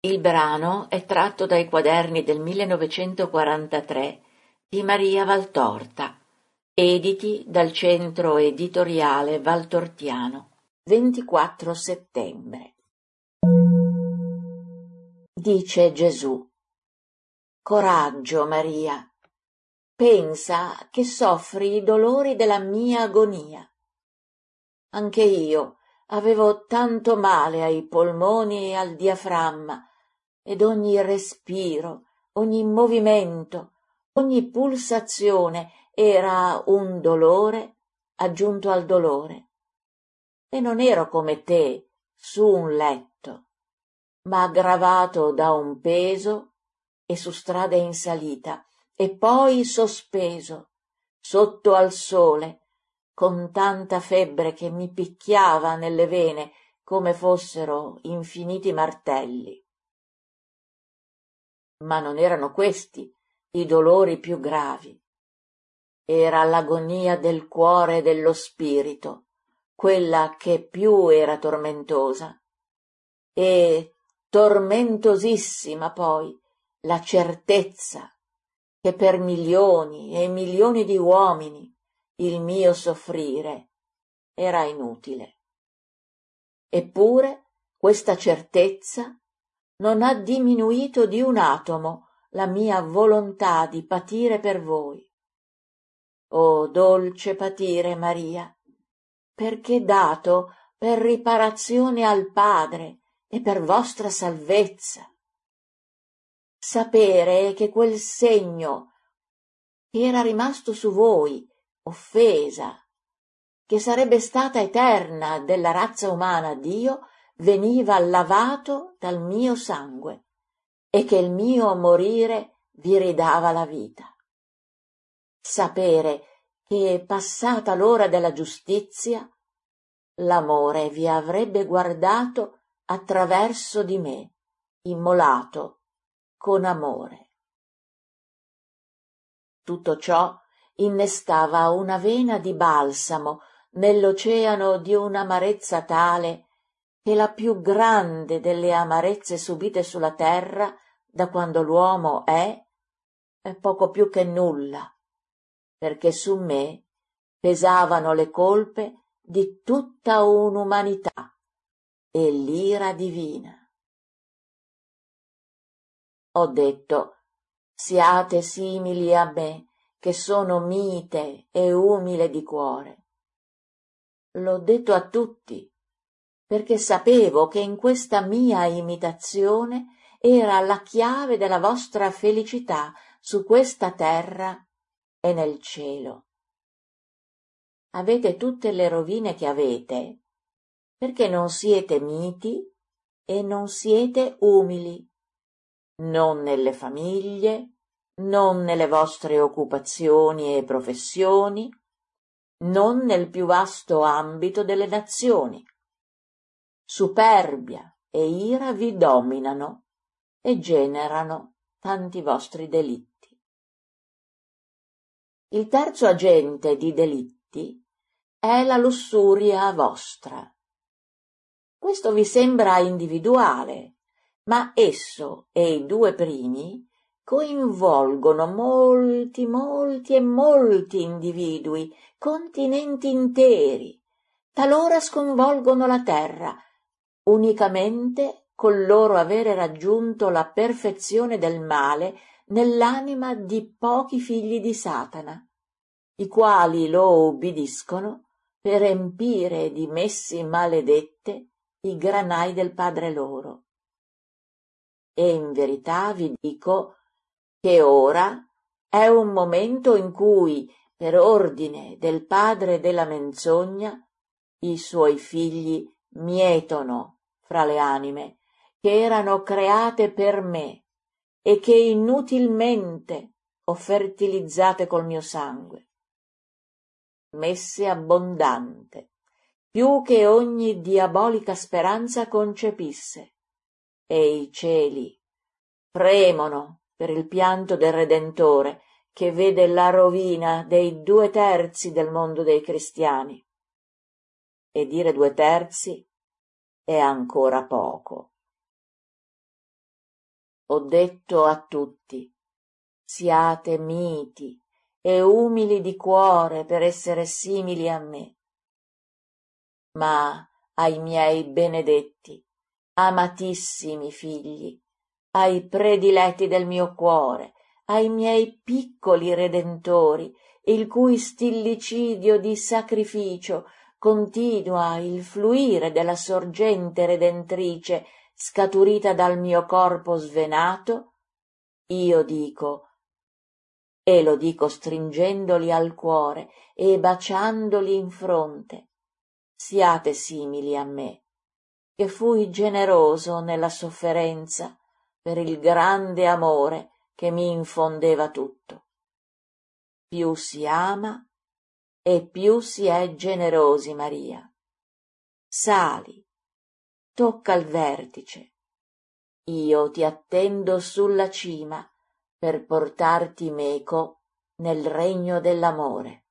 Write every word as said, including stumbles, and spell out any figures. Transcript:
Il brano è tratto dai quaderni del millenovecentoquarantatré di Maria Valtorta, editi dal Centro Editoriale Valtortiano. ventiquattro settembre. Dice Gesù: coraggio, Maria, pensa che soffri i dolori della mia agonia. Anche io avevo tanto male ai polmoni e al diaframma, ed ogni respiro, ogni movimento, ogni pulsazione era un dolore aggiunto al dolore. E non ero come te, su un letto, ma aggravato da un peso e su strade in salita, e poi sospeso, sotto al sole, con tanta febbre che mi picchiava nelle vene come fossero infiniti martelli. Ma non erano questi i dolori più gravi. Era l'agonia del cuore e dello spirito, quella che più era tormentosa. E tormentosissima poi la certezza che per milioni e milioni di uomini il mio soffrire era inutile. Eppure questa certezza non ha diminuito di un atomo la mia volontà di patire per voi. Oh, dolce patire, Maria, perché dato per riparazione al Padre e per vostra salvezza. Sapere che quel segno che era rimasto su voi, offesa, che sarebbe stata eterna della razza umana a Dio, veniva lavato dal mio sangue e che il mio morire vi ridava la vita. Sapere che, passata l'ora della giustizia, l'amore vi avrebbe guardato attraverso di me, immolato con amore. Tutto ciò innestava una vena di balsamo nell'oceano di un'amarezza tale che la più grande delle amarezze subite sulla terra da quando l'uomo è, è poco più che nulla, perché su me pesavano le colpe di tutta un'umanità e l'ira divina. Ho detto: siate simili a me, che sono mite e umile di cuore. L'ho detto a tutti, perché sapevo che in questa mia imitazione era la chiave della vostra felicità su questa terra e nel cielo. Avete tutte le rovine che avete, perché non siete miti e non siete umili, non nelle famiglie, non nelle vostre occupazioni e professioni, non nel più vasto ambito delle nazioni. Superbia e ira vi dominano e generano tanti vostri delitti. Il terzo agente di delitti è la lussuria vostra. Questo vi sembra individuale, ma esso e i due primi coinvolgono molti, molti e molti individui, continenti interi, talora sconvolgono la terra, unicamente col loro avere raggiunto la perfezione del male nell'anima di pochi figli di Satana, i quali lo ubbidiscono per empire di messi maledette i granai del padre loro. E in verità vi dico che ora è un momento in cui, per ordine del padre della menzogna, i suoi figli mietono fra le anime che erano create per me e che inutilmente ho fertilizzate col mio sangue. Messe abbondante, più che ogni diabolica speranza concepisse, e i cieli fremono per il pianto del Redentore che vede la rovina dei due terzi del mondo dei cristiani. E dire due terzi è ancora poco. ho detto a tutti: siate miti e umili di cuore per essere simili a me. Ma ai miei benedetti, amatissimi figli, ai prediletti del mio cuore, ai miei piccoli redentori, il cui stillicidio di sacrificio continua il fluire della sorgente redentrice scaturita dal mio corpo svenato, io dico, e lo dico stringendoli al cuore e baciandoli in fronte: siate simili a me, che fui generoso nella sofferenza per il grande amore che mi infondeva tutto. Più si ama e più si è generosi, Maria. Sali, tocca il vertice. Io ti attendo sulla cima per portarti meco nel regno dell'amore.